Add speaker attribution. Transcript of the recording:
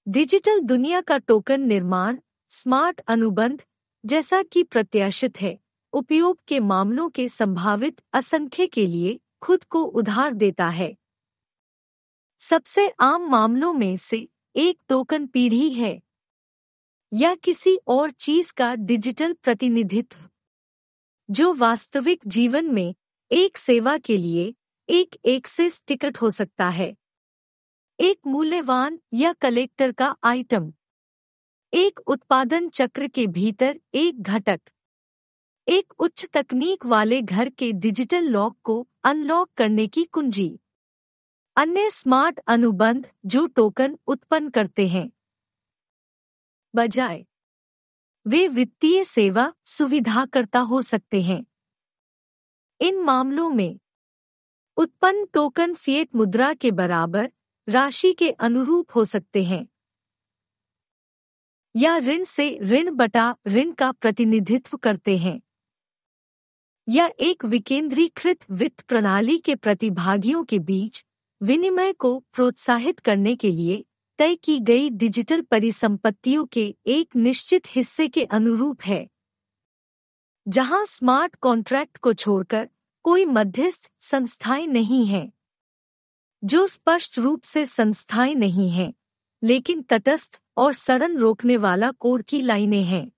Speaker 1: Digital दुनिया का token निर्माण स्मार्ट अनुबंध, जैसा कि प्रत्याशित है, उपयोग के मामलों के संभावित असंख्य के लिए खुद को उधार देता है। सबसे आम मामलों में से एक टोकन पीढ़ी है या किसी और चीज का डिजिटल प्रतिनिधित्व, जो वास्तविक जीवन में एक सेवा के लिए एक एक्सेस टिकट हो सकता है, एक मूल्यवान या कलेक्टर का आइटम, एक उत्पादन चक्र के भीतर एक घटक, एक उच्च तकनीक वाले घर के डिजिटल लॉक को अनलॉक करने की कुंजी। अन्य स्मार्ट अनुबंध जो टोकन उत्पन्न करते हैं, बजाय वे वित्तीय सेवा सुविधाकर्ता हो सकते हैं। इन मामलों में उत्पन्न टोकन फिएट मुद्रा के बराबर राशि के अनुरूप हो सकते हैं या ऋण से ऋण बटा ऋण का प्रतिनिधित्व करते हैं, या एक विकेंद्रीकृत वित्त प्रणाली के प्रतिभागियों के बीच विनिमय को प्रोत्साहित करने के लिए तय की गई डिजिटल परिसंपत्तियों के एक निश्चित हिस्से के अनुरूप है, जहां स्मार्ट कॉन्ट्रैक्ट को छोड़कर कोई मध्यस्थ संस्थाएं नहीं हैं, जो स्पष्ट रूप से संस्थाएं नहीं हैं, लेकिन तटस्थ और सड़न रोकने वाला कोड की लाइनें हैं।